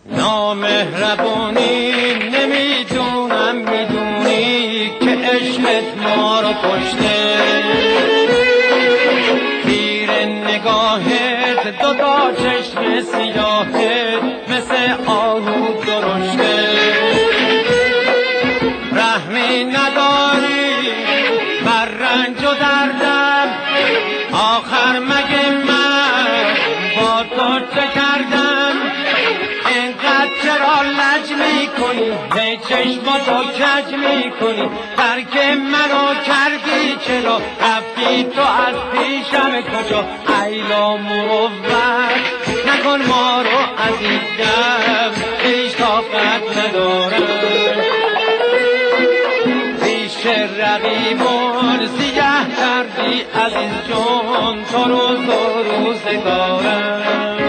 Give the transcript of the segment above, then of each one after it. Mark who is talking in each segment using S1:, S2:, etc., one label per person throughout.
S1: نامهربونی نمیدونم میدونی که عشقت ما رو کشته، تیر نگاهت دوتا چشم سیاهت مثل آهو درشته، رحمی نداری بر رنج و دردم، آخر مگه من با تو چه کردم؟ اینقدر چرا لج میکنی؟ هی چشماتو کج میکنی؟ ترک منو کردی چرا؟ رفتی تو از پیشم کجا؟ ایلا مروت نکن ما رو عزیزم، هیچ طاقت ندارم، پیش رقیبان سیه کردی عزیز جان تو روز و روزگارم.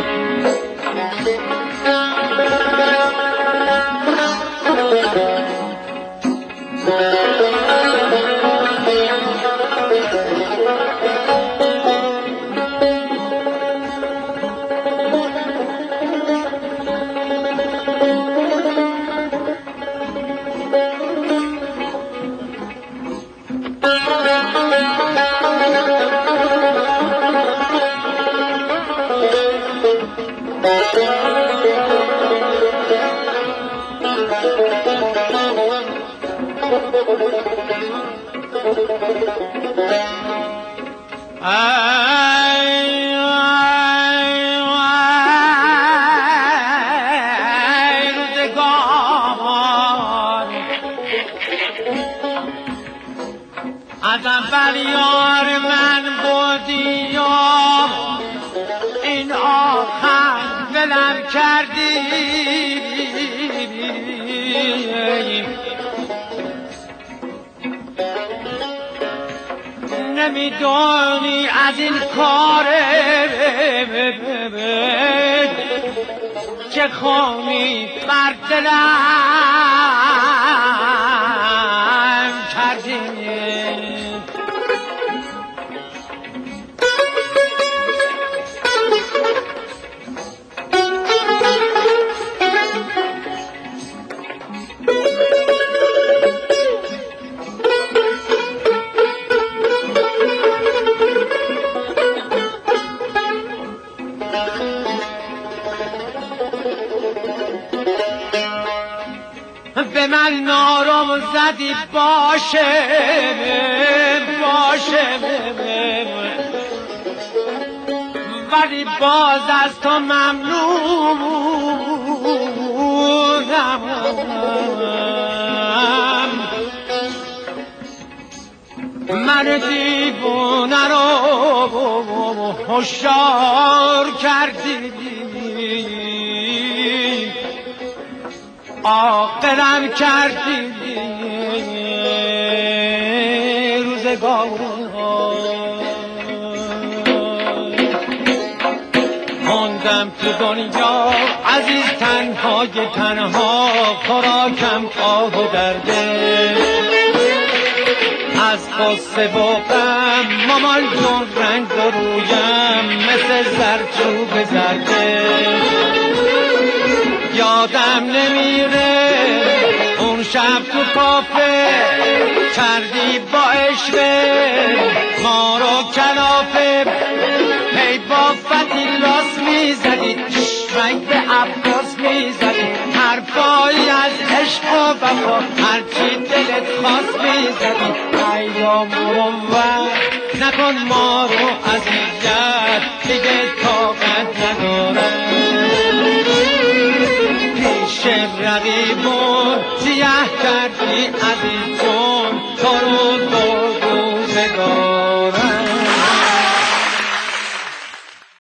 S1: از اول یار من بودی یار، این آخر ولم کردی، نمیدانی از این کار چه خونی بر دلم کردی. به من نارم زدی باشه ولی باز از تو ممنونم، من دیوونه رو هوشیار کردی، عاقلم کردی روزگار، موندم تو دنیا عزیز تنهای تنها، خوراکم آه و درده، از قصه و غم مامان جون رنگ رویم مثل زرچوب زرده، یادم نمیره اون شب تو کافه کردی با عشق ما رو کلافه، هی با فتیلاس میزدی چشمک به عباس میزدی، حرفایی از عشق و وفا هرچی دلت خواست میزدی، ایام مروت نکن ما رو اذیت، دیگه طاقت ندارم، پیش رقیبون سیه کردی عزیز جون تو رو